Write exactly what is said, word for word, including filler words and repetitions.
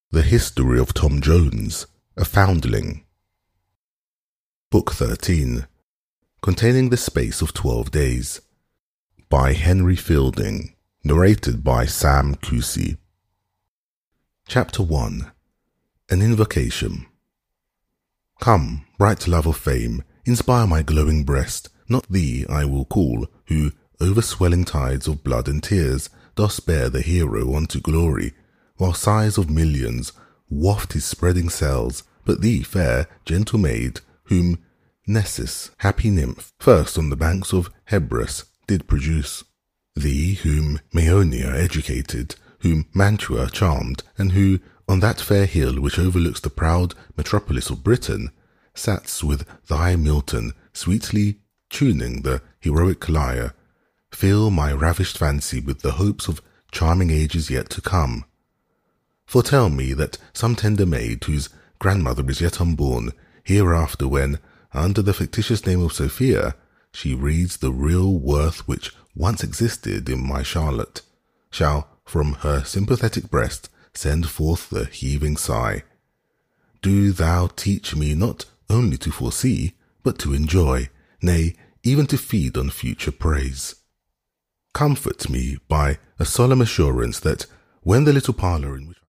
The History of Tom Jones, a Foundling. Book thirteen, containing the space of twelve days, by Henry Fielding, narrated by Sam Cousy. Chapter one. An Invocation. Come, bright love of fame, inspire my glowing breast, not thee I will call, who, over swelling tides of blood and tears, dost bear the hero unto glory, while sighs of millions waft his spreading sails, but thee, fair, gentle maid, whom Nessus, happy nymph, first on the banks of Hebrus did produce. Thee, whom Maeonia educated, whom Mantua charmed, and who, on that fair hill which overlooks the proud metropolis of Britain, satst with thy Milton, sweetly tuning the heroic lyre, fill my ravished fancy with the hopes of charming ages yet to come. Foretell me that some tender maid, whose grandmother is yet unborn, hereafter when, under the fictitious name of Sophia, she reads the real worth which once existed in my Charlotte, shall from her sympathetic breast send forth the heaving sigh. Do thou teach me not only to foresee, but to enjoy, nay, even to feed on future praise. Comfort me by a solemn assurance that when the little parlour in which